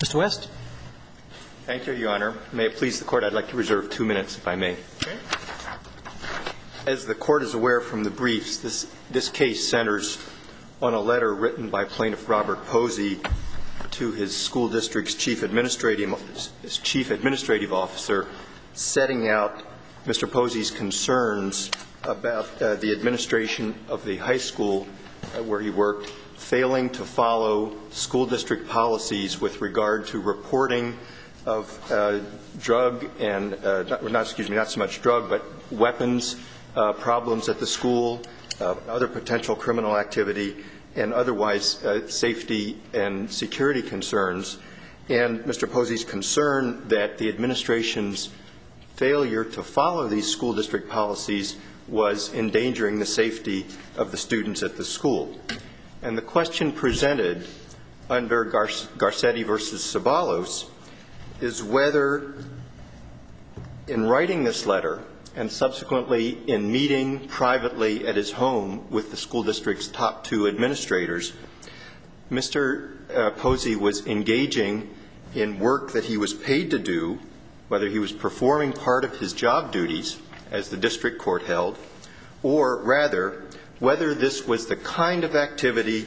Mr. West? Thank you, Your Honor. May it please the Court, I'd like to reserve 2 minutes, if I may. Okay. As the Court is aware from the briefs, this case centers on a letter written by Plaintiff Robert Posey to his school district's chief administrative officer, setting out Mr. Posey's concerns about the administration of the high school where he worked, failing to follow school district policies with regard to reporting of drug and, not so much drug, but weapons problems at the school, other potential criminal activity, and otherwise safety and security concerns. And Mr. Posey's concern that the administration's failure to follow these school district policies was endangering the safety of the students at the school. And the question presented under Garcetti versus Ceballos is whether, in writing this letter and subsequently in meeting privately at his home with the school district's top 2 administrators, Mr. Posey was engaging in work that he was paid to do, whether he was performing part of his job duties, as the district court held, or rather, whether this was the kind of activity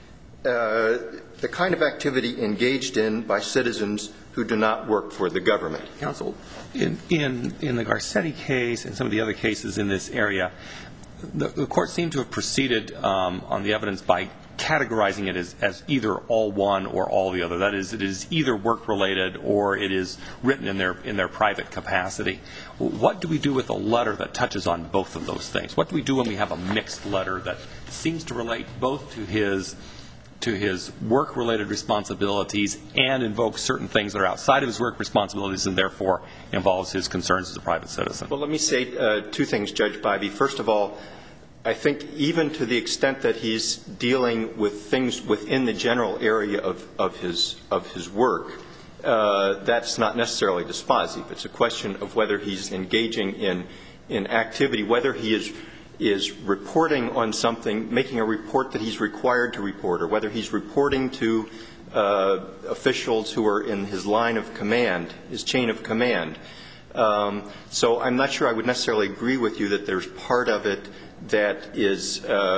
engaged in by citizens who do not work for the government. Counsel, in the Garcetti case and some of the other cases in this area, the court seemed to have proceeded on the evidence by categorizing it as either all one or all the other. That is, it is either work-related or it is written in their private capacity. What do we do with a letter that touches on both of those things? What do we do when we have a mixed letter that seems to relate both to his work-related responsibilities and invokes certain things that are outside of his work responsibilities and therefore involves his concerns as a private citizen? Well, let me say 2 things, Judge Bybee. First of all, I think even to the extent that he's dealing with things within the general area of his work, that's not necessarily dispositive. It's a question of whether he's engaging in activity, whether he is reporting on something, making a report that he's required to report, or whether he's reporting to officials who are in his line of command, his chain of command. So I'm not sure I would necessarily agree with you that there's part of it that is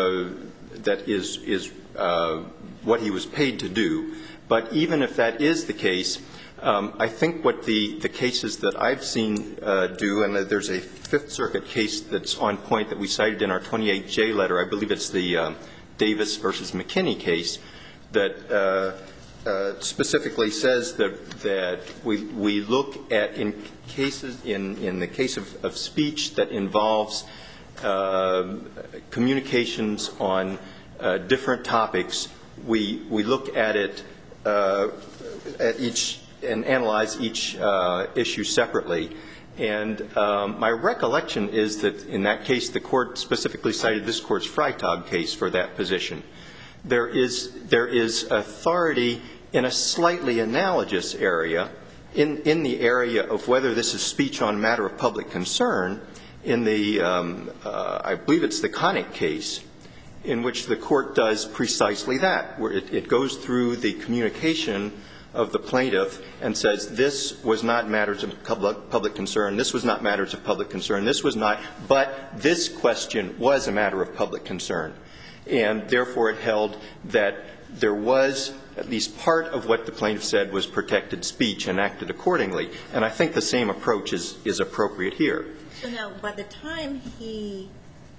what he was paid to do. But even if that is the case, I think what the cases that I've seen do, and there's a Fifth Circuit case that's on point that we cited in our 28J letter, I believe it's the Davis versus McKinney case, that specifically says that we look at in the case of speech that involves communications on different topics, we look at it at each and analyze each issue separately. And my recollection is that in that case the court specifically cited this court's Freitag case for that position. There is authority in a slightly analogous area, in the area of whether this is speech on matter of public concern, in the, I believe it's the Connick case, in which the court does precisely that, where it goes through the communication of the plaintiff and says this was not matters of public concern, this was not matters of public concern, this was not, but this question was a matter of public concern. And therefore it held that there was at least part of what the plaintiff said was protected speech and acted accordingly. And I think the same approach is appropriate here. So now, by the time he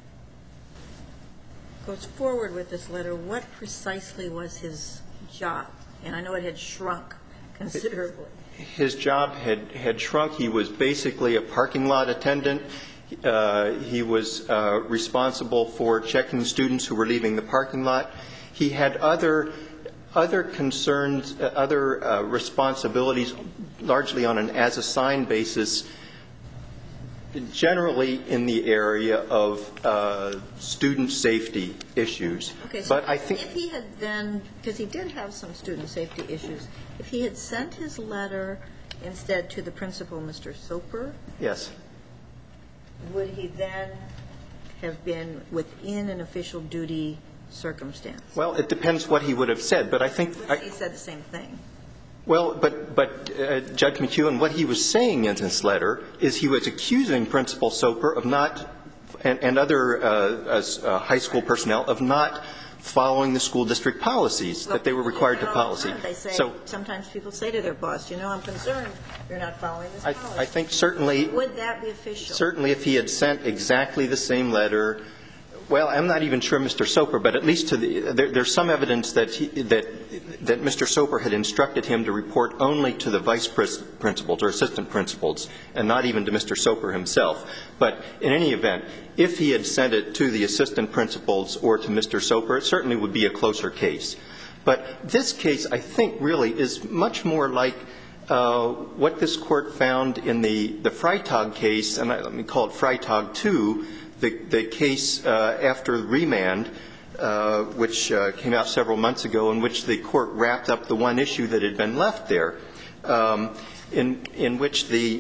goes forward with this letter, what precisely was his job? And I know it had shrunk considerably. His job had shrunk. He was basically a parking lot attendant. He was responsible for checking students who were leaving the parking lot. He had other concerns, other responsibilities, largely on an as-assigned basis, generally in the area of student safety issues. Okay, so but I think if he had then, because he did have some student safety issues, if he had sent his letter instead to the principal, Mr. Soper? Yes. Would he then have been within an official duty circumstance? Well, it depends what he would have said, but I think He said the same thing. Well, but Judge McEwen, what he was saying in this letter is he was accusing Principal Soper of not, and other high school personnel, of not following the school district policies that they were required to policy. They say, so sometimes people say to their boss, you know, I'm concerned you're not following this policy. I think certainly. Would that be official? Certainly if he had sent exactly the same letter. Well, I'm not even sure Mr. Soper, but at least there's some evidence that Mr. Soper had instructed him to report only to the vice principals or assistant principals and not even to Mr. Soper himself. But in any event, if he had sent it to the assistant principals or to Mr. Soper, it certainly would be a closer case. But this case, I think, really is much more like what this Court found in the Freitag case, and let me call it Freitag 2, the case after remand, which came out several months ago, in which the Court wrapped up the one issue that had been left there, in which the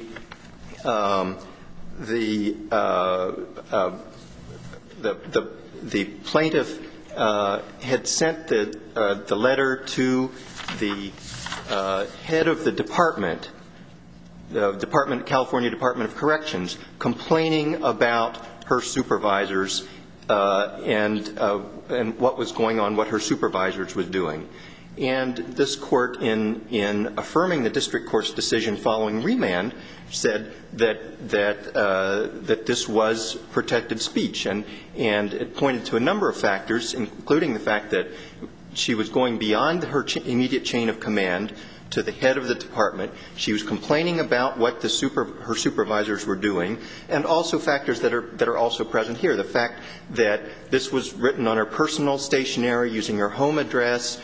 plaintiff had sent the letter to the head of the department, California Department of Corrections, complaining about her supervisors and what was going on, what her supervisors was doing. And this Court, in affirming the district court's decision following remand, said that this was protected speech. And it pointed to a number of factors, including the fact that she was going beyond her immediate chain of command to the head of the department. She was complaining about what her supervisors were doing, and also factors that are also present here. The fact that this was written on her personal stationery using her home address,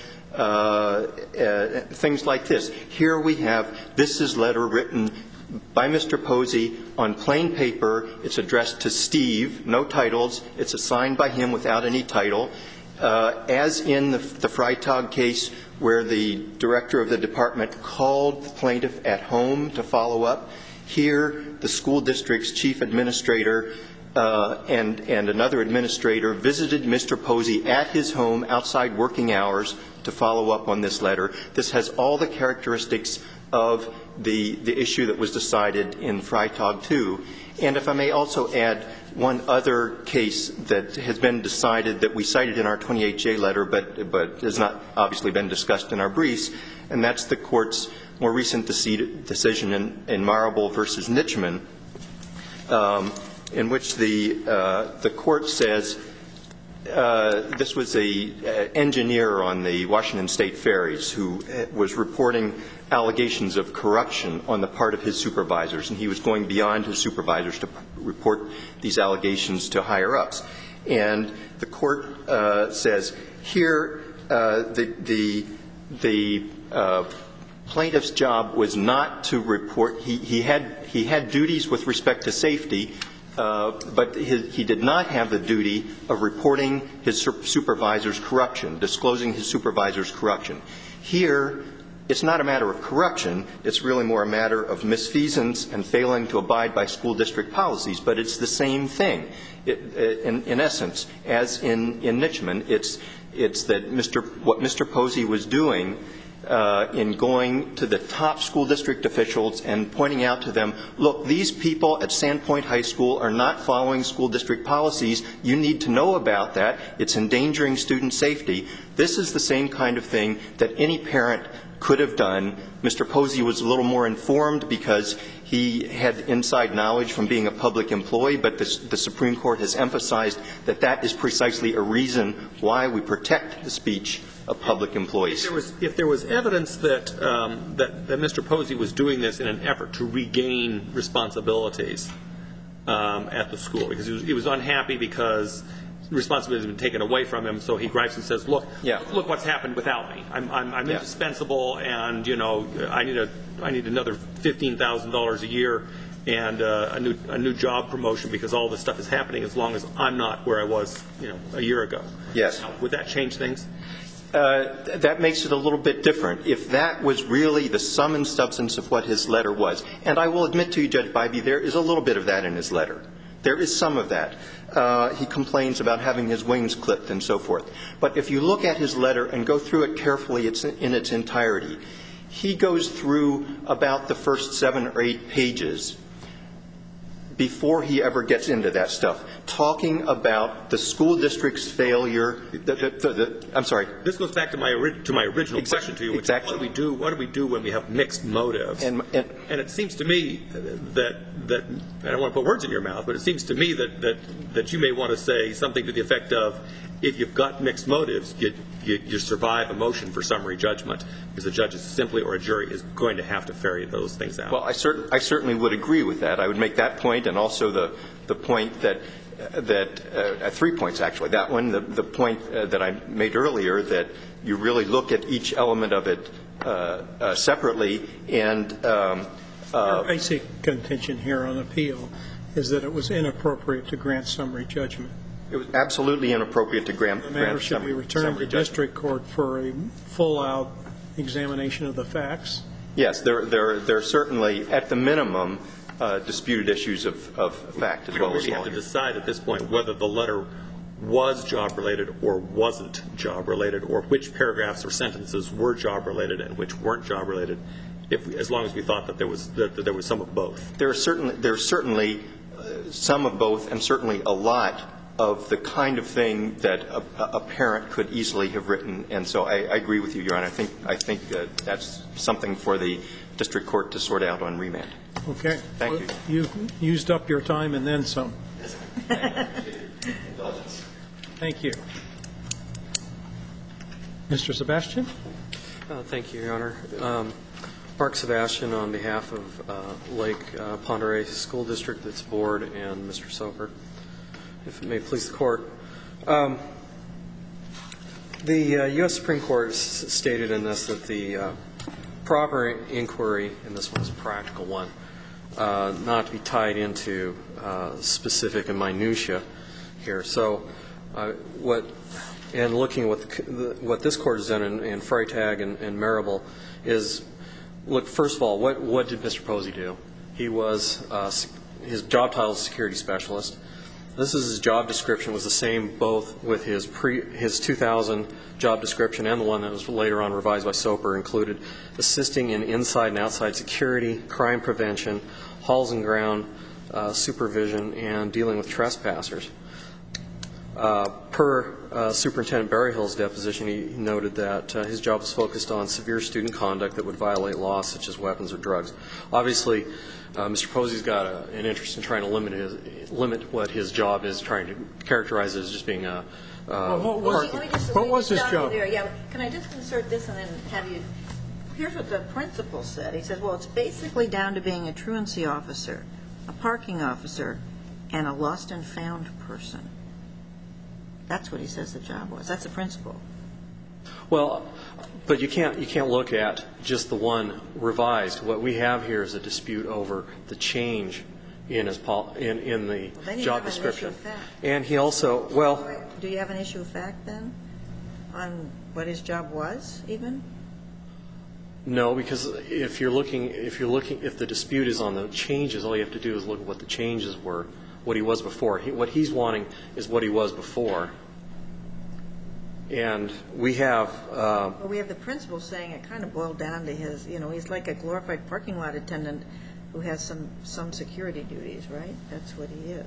things like this. Here we have, this is letter written by Mr. Posey on plain paper. It's addressed to Steve, no titles. It's assigned by him without any title. As in the Freitag case, where the director of the department called the plaintiff at home to follow up, here the school district's chief administrator and another administrator visited Mr. Posey at his home outside working hours to follow up on this letter. This has all the characteristics of the issue that was decided in Freitag 2. And if I may also add one other case that has been decided that we cited in our 28J letter but has not obviously been discussed in our briefs, and that's the Court's more recent decision in Marable v. Nitschmann, in which the Court says this was an engineer on the Washington State ferries who was reporting allegations of corruption on the part of his supervisors, and he was going beyond his supervisors to report these allegations to higher-ups. And the Court says here the plaintiff's job was not to report. He had duties with respect to safety, but he did not have the duty of reporting his supervisor's corruption, disclosing his supervisor's corruption. Here, it's not a matter of corruption. It's really more a matter of misfeasance and failing to abide by school district policies. But it's the same thing, in essence, as in Nitschmann. It's that what Mr. Posey was doing in going to the top school district officials and pointing out to them, look, these people at Sandpoint High School are not following school district policies. You need to know about that. It's endangering student safety. This is the same kind of thing that any parent could have done. Mr. Posey was a little more informed because he had inside knowledge from being a public employee, but the Supreme Court has emphasized that that is precisely a reason why we protect the speech of public employees. If there was evidence that Mr. Posey was doing this in an effort to regain responsibilities at the school, because he was unhappy because responsibility has been taken away from him, so he gripes and says, look what's happened without me. I'm indispensable, and I need another $15,000 a year and a new job promotion because all this stuff is happening as long as I'm not where I was a year ago. Yes. Now, would that change things? That makes it a little bit different. If that was really the sum and substance of what his letter was, and I will admit to you, Judge Bybee, there is a little bit of that in his letter. There is some of that. He complains about having his wings clipped and so forth. But if you look at his letter and go through it carefully in its entirety, he goes through about the first 7 or 8 pages before he ever gets into that stuff, talking about the school district's failure. I'm sorry. This goes back to my original question to you. Exactly. What do we do when we have mixed motives? And it seems to me that I don't want to put words in your mouth, but it seems to me that you may want to say something to the effect of, if you've got mixed motives, you survive a motion for summary judgment, because the judge is simply, or a jury is going to have to ferry those things out. Well, I certainly would agree with that. I would make that point, and also the point that 3 points actually. That one, the point that I made earlier, that you really look at each element of it separately. And our basic contention here on appeal is that it was inappropriate to grant summary judgment. It was absolutely inappropriate to grant summary judgment. The matter should be returned to district court for a full-out examination of the facts. Yes, there are certainly, at the minimum, disputed issues of fact as well as law. We have to decide at this point whether the letter was job-related or wasn't job-related, or which paragraphs or sentences were job-related and which weren't job-related, as long as we thought that there was some of both. There's certainly some of both, and certainly a lot of the kind of thing that a parent could easily have written. And so I agree with you, Your Honor. I think that's something for the district court to sort out on remand. Okay. Thank you. You've used up your time and then some. Thank you. Mr. Sebastian? Thank you, Your Honor. Mark Sebastian on behalf of Lake Pend Oreille School District, its board, and Mr. Soper, if it may please the Court. The U.S. Supreme Court stated in this that the proper inquiry, and this one is a practical one, not to be tied into specific and minutia here. So looking at what this Court has done in Freitag and Marable is, look, first of all, what did Mr. Posey do? He was, his job title is security specialist. This is his job description was the same both with his 2000 job description and the one that was later on revised by Soper, included assisting in inside and outside security, crime prevention, halls and ground supervision, and dealing with trespassers. Per Superintendent Berryhill's deposition, he noted that his job was focused on severe student conduct that would violate laws such as weapons or drugs. Obviously, Mr. Posey's got an interest in trying to limit what his job is, trying to characterize it as just being a what was his job? Yeah. Can I just insert this and then have you? Here's what the principal said. He said, well, it's basically down to being a truancy officer, a parking officer, and a lost and found person. That's what he says the job was. That's the principal. Well, but you can't look at just the one revised. What we have here is a dispute over the change in his in the job description. And he also, well, do you have an issue of fact then on what his job was even? No, because if the dispute is on the changes, all you have to do is look at what the changes were, what he was before. What he's wanting is what he was before. And we have well, we have the principal saying it kind of boiled down to his, he's like a glorified parking lot attendant who has some security duties, right? That's what he is.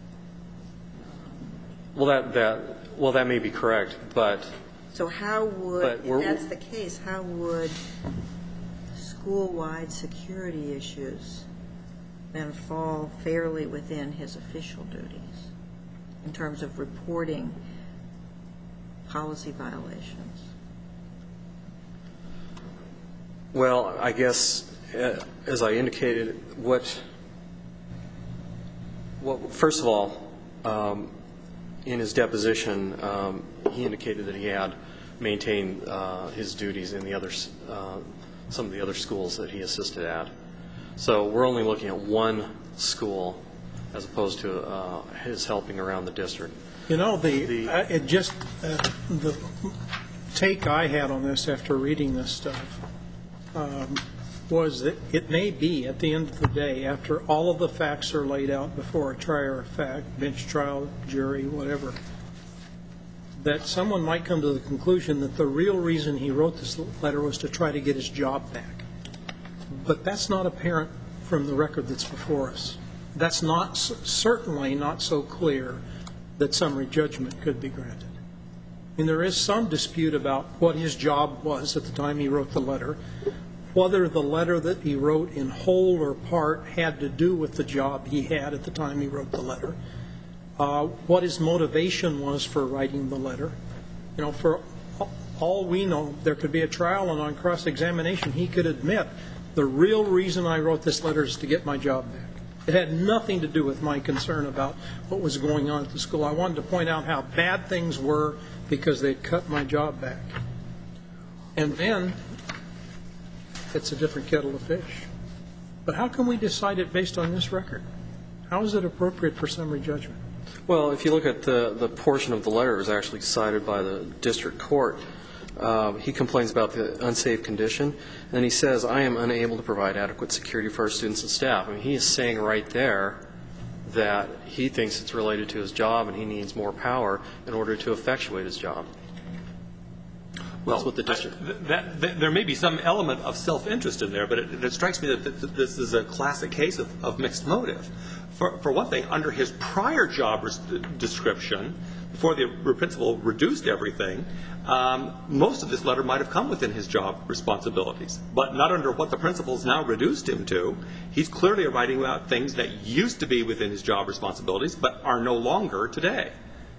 Well, that may be correct, but so how would, if that's the case, how would school-wide security issues then fall fairly within his official duties in terms of reporting policy violations? Well, I guess, as I indicated, first of all, in his deposition, he indicated that he had maintained his duties in some of the other schools that he assisted at. So we're only looking at one school as opposed to his helping around the district. The take I had on this after reading this stuff was that it may be, at the end of the day, after all of the facts are laid out before a trier of fact, bench trial, jury, whatever, that someone might come to the conclusion that the real reason he wrote this letter was to try to get his job back. But that's not apparent from the record that's before us. That's not certainly not so clear that summary judgment could be granted. I mean, there is some dispute about what his job was at the time he wrote the letter, whether the letter that he wrote in whole or part had to do with the job he had at the time he wrote the letter, what his motivation was for writing the letter. You know, for all we know, there could be a trial, and on cross-examination he could admit, the real reason I wrote this letter is to get my job back. It had nothing to do with my concern about what was going on at the school. I wanted to point out how bad things were because they'd cut my job back. And then it's a different kettle of fish. But how can we decide it based on this record? How is it appropriate for summary judgment? Well, if you look at the portion of the letter that was actually cited by the district court, he complains about the unsafe condition, and then he says, I am unable to provide adequate security for our students and staff. I mean, he is saying right there that he thinks it's related to his job and he needs more power in order to effectuate his job. Well, that's what the district... there may be some element of self-interest in there, but it strikes me that this is a classic case of mixed motive. For one thing, under his prior job description, before the principal reduced everything, most of this letter might have come within his job responsibilities, but not under what the principal's now reduced him to. He's clearly writing about things that used to be within his job responsibilities, but are no longer today.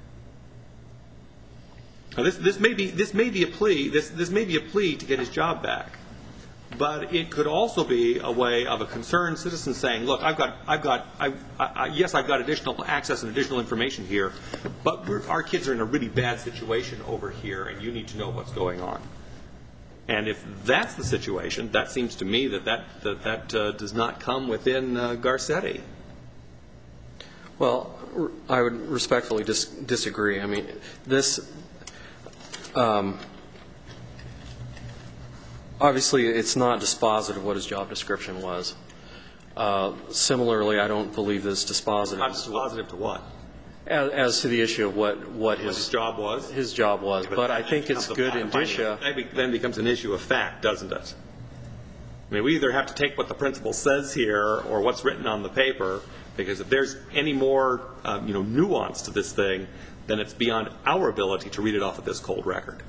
Now, this may be a plea to get his job back, but it could also be a way of a concerned citizen saying, look, yes, I've got additional access and additional information here, but our kids are in a really bad situation over here, and you need to know what's going on. And if that's the situation, that seems to me that does not come within Garcetti. Well, I would respectfully disagree. I mean, this... obviously, it's not dispositive of what his job description was. Similarly, I don't believe this dispositive. Not dispositive to what? As to the issue of what his job was? His job was. But I think it's good indicia. That then becomes an issue of fact, doesn't it? I mean, we either have to take what the principal says here or what's written on the paper, because if there's any more nuance to this thing, then it's beyond our ability to read it off of this cold record.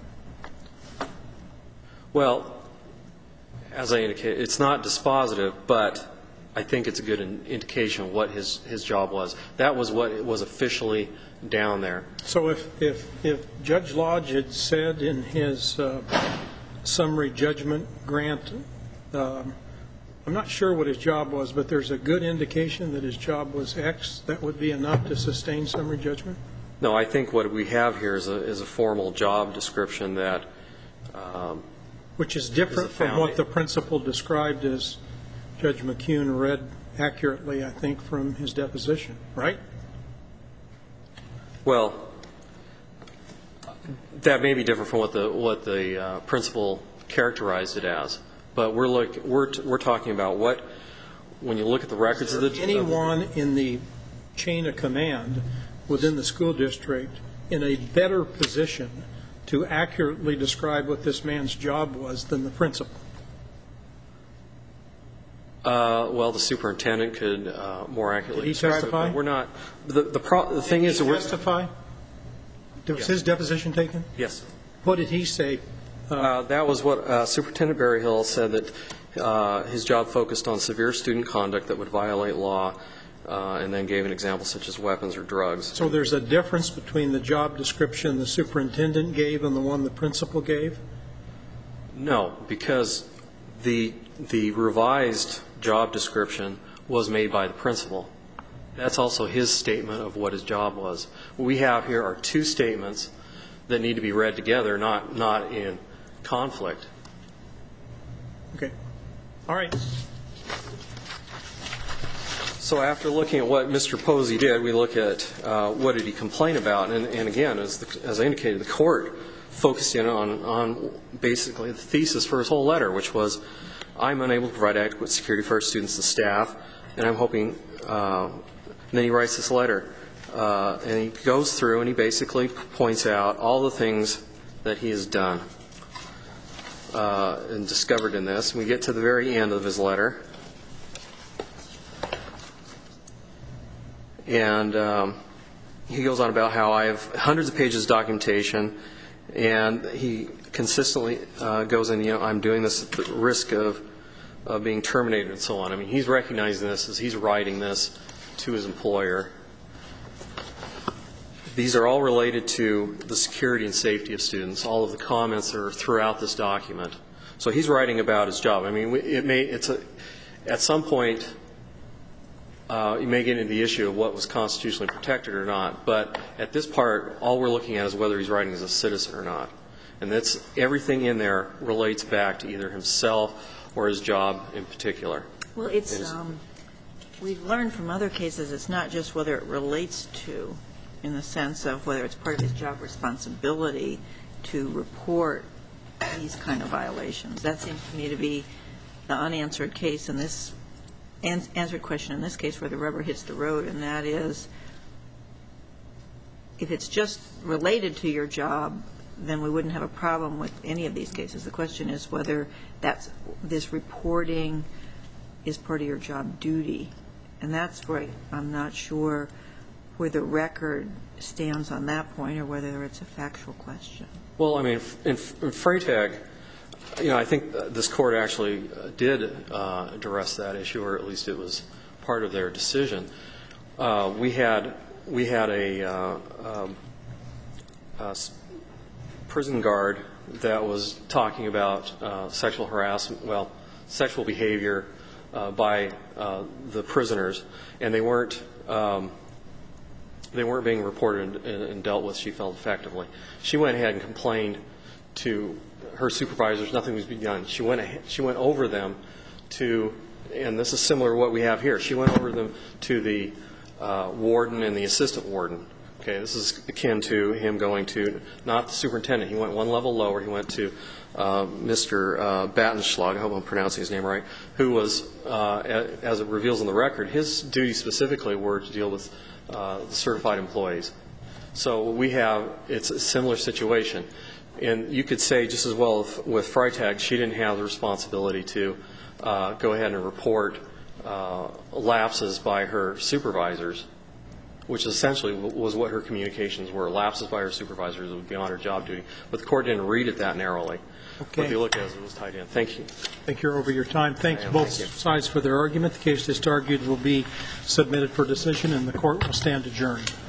Well, as I indicated, it's not dispositive, but I think it's a good indication of what his job was. That was what was officially down there. So if Judge Lodge had said in his summary judgment grant, I'm not sure what his job was, but there's a good indication that his job was X, that would be enough to sustain summary judgment? No, I think what we have here is a formal job description that... which is different from what the principal described as Judge McCune read accurately, I think, from his deposition, right? Well, that may be different from what the principal characterized it as. But we're talking about what, when you look at the records of the... anyone in the chain of command within the school district in a better position to accurately describe what this man's job was than the principal? Well, the superintendent could more accurately describe it. Did he testify? But we're not... The thing is... Did he testify? Was his deposition taken? Yes. What did he say? That was what Superintendent Berryhill said, that his job focused on severe student conduct that would violate law, and then gave an example such as weapons or drugs. So there's a difference between the job description the superintendent gave and the one the principal gave? No, because the revised job description was made by the principal. That's also his statement of what his job was. What we have here are two statements that need to be read together, not in conflict. Okay. All right. So after looking at what Mr. Posey did, we look at what did he complain about. And again, as I indicated, the court focused in on basically the thesis for his whole letter, which was, I'm unable to provide adequate security for our students and staff, and I'm hoping, and then he writes this letter, and he goes through and he basically points out all the things that he has done and discovered in this. We get to the very end of his letter, and he goes on about how I have hundreds of pages of documentation, and he consistently goes in, I'm doing this at the risk of being terminated and so on. I mean, he's recognizing this as he's writing this to his employer. These are all related to the security and safety of students. All of the comments are throughout this document. So he's writing about his job. I mean, at some point, you may get into the issue of what was constitutionally protected or not, but at this part, all we're looking at is whether he's writing as a citizen or not. And that's everything in there relates back to either himself or his job in particular. Well, we've learned from other cases it's not just whether it relates to, in the sense of whether it's part of his job responsibility to report these kind of violations. That seems to me to be the unanswered case in this, answered question in this case where the rubber hits the road, and that is, if it's just related to your job, then we wouldn't have a problem with any of these cases. The question is whether this reporting is part of your job duty. And that's where I'm not sure where the record stands on that point or whether it's a factual question. Well, I mean, in Freytag, I think this court actually did address that issue, or at least it was part of their decision. We had a prison guard that was talking about sexual harassment, sexual behavior by the prisoners, and they weren't being reported and dealt with, she felt, effectively. She went ahead and complained to her supervisors. Nothing was being done. She went over them to, and this is similar to what we have here, she went over them to the warden and the assistant warden. Okay, this is akin to him going to, not the superintendent, he went one level lower, he went to Mr. Battenschlag, I hope I'm pronouncing his name right, who was, as it reveals in the record, his duties specifically were to deal with the certified employees. So we have, it's a similar situation. And you could say just as well with Freytag, she didn't have the responsibility to go ahead and report lapses by her supervisors, which essentially was what her communications were. Lapses by her supervisors would be on her job duty. But the court didn't read it that narrowly. Okay. But if you look at it, it was tied in. Thank you. I think you're over your time. Thanks both sides for their argument. The case just argued will be submitted for decision, and the court will stand adjourned.